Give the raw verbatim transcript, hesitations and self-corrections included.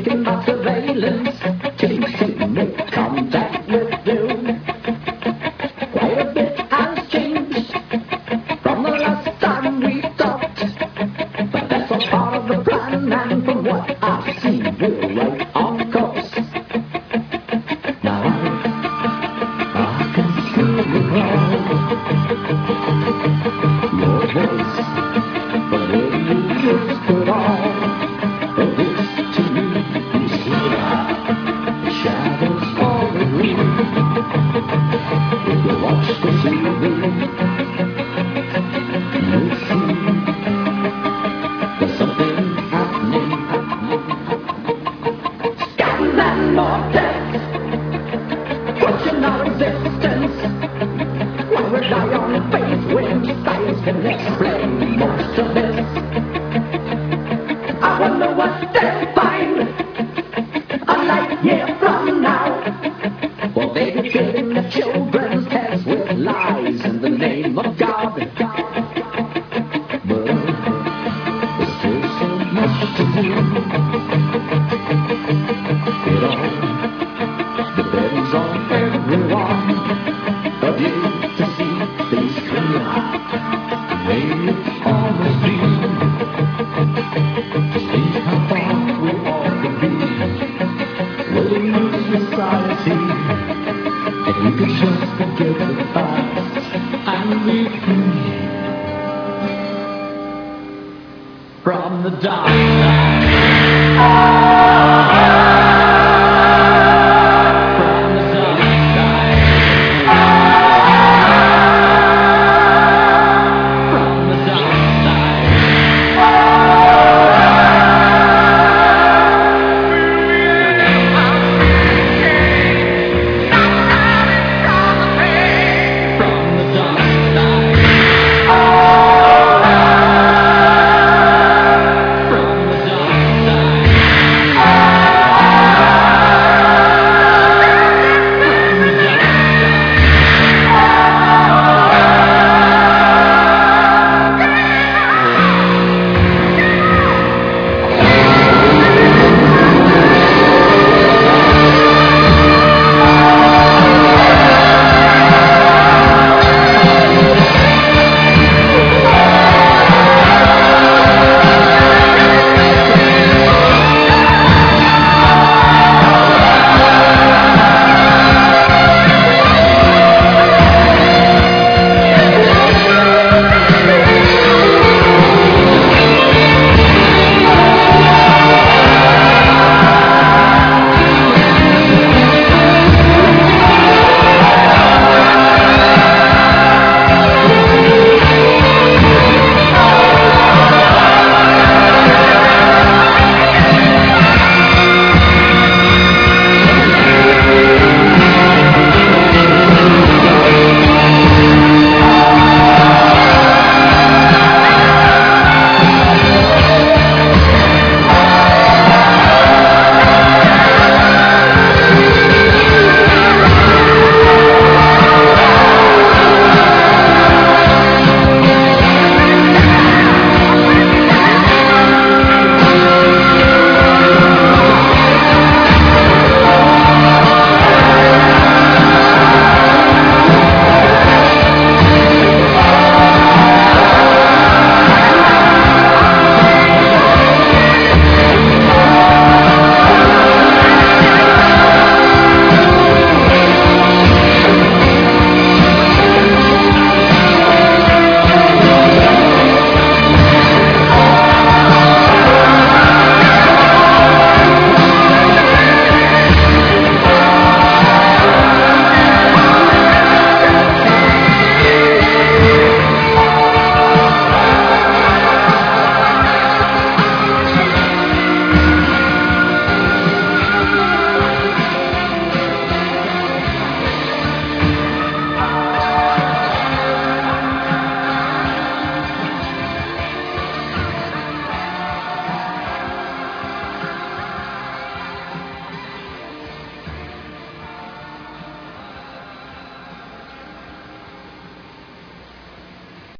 thinking about surveillance, chasing make contact with you. Quite a bit has changed from the last time we talked, but that's all part of the plan, and from what I see, we're right on course. Now I, I can still recall your voice, but when you whispered all of this to me, you see the shadows fall away. If you watch the T V, you'll see there's something happening, happening. Scans and vortex, question our existence. Why would I on faith when science can explain most of this? I wonder what they'll find a light year from now. Well, they be filling the children's heads with lies in the name of God. But there's still so much to do. It all depends on everyone of you to see things clear. May it always be. Just think how far we all could be. Living in society, and you can just forget the past and be free from the dark.